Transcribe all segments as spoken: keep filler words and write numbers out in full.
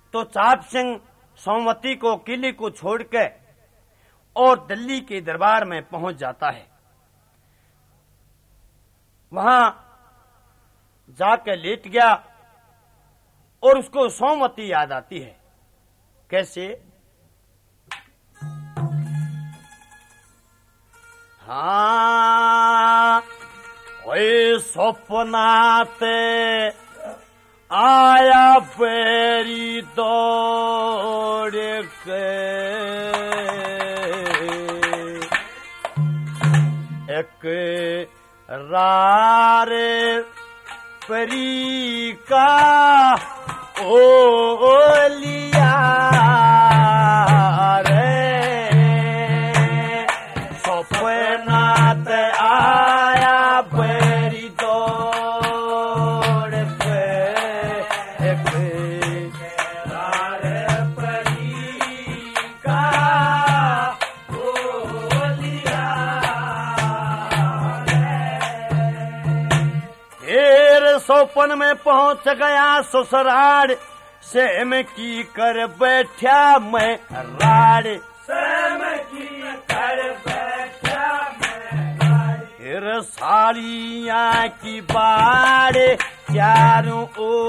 तो चाप सिंह सोमवती को किले को छोड़ के और दिल्ली के दरबार में पहुंच जाता है। वहां जाकर लेट गया और उसको सोमवती याद आती है। कैसे? हाँ, ओए सपनाते आया पेरी दौड़ के, एक रारे परी का ओ लिया रे, सपनात आया परी दौड़ पे, एक रारे परी का ओ लिया रे। सोपन में पहुंच गया ससुराल, सेम की कर बैठा मैं राड़, सेम की कर बैठा मैं राड़। फिर साड़ियाँ की बाड़े चारों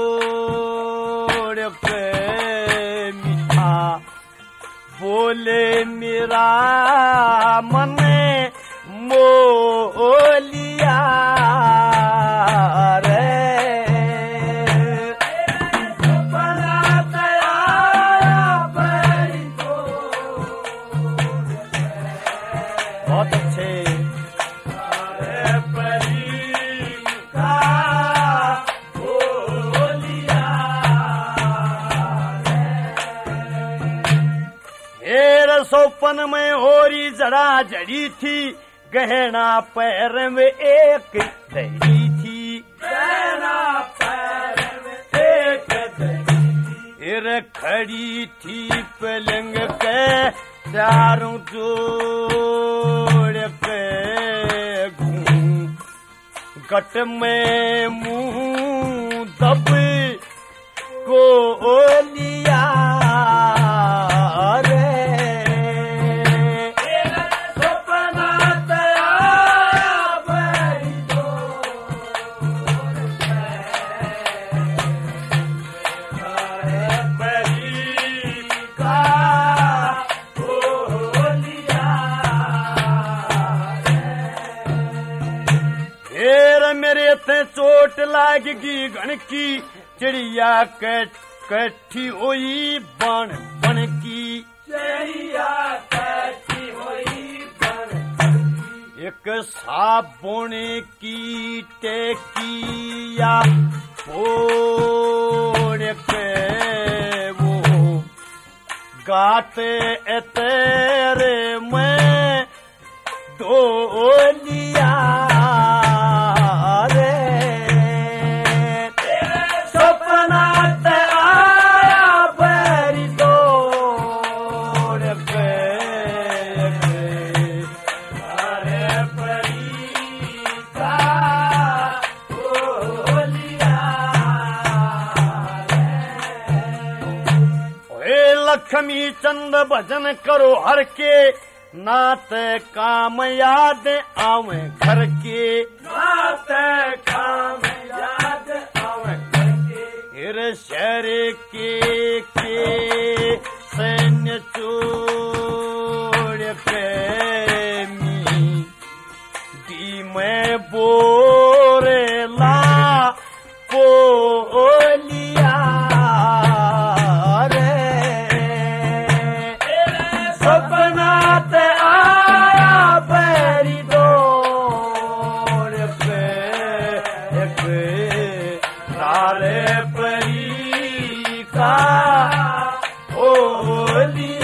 ओर पे मीठा बोले मेरा मन मोलिया रे। बहुत अच्छे। सोपन में होरी जड़ा जड़ी थी, गहना पैर में एक दही थी, गहना पैर में एक दही थी। फिर खड़ी थी पलंग के चारों जोड़ के, घूम गट में मुंह दब को लिया रे। मेरे ते चोट लागगी गण की, चिड़िया कट्ठी हुई बन बन की, चिड़िया कट्ठी हुई बन बन की। एक साबुन की टेकिया फोड़ के वो गाते तेरे में दो लिया लक्ष्मी चंद भजन करो हर के, नात काम याद आवे घर के, नात काम याद आवे घर के। फिर शहर के के सैन्य छोड़ के मी दी मैं बोरे ला पोलिया परी का ओ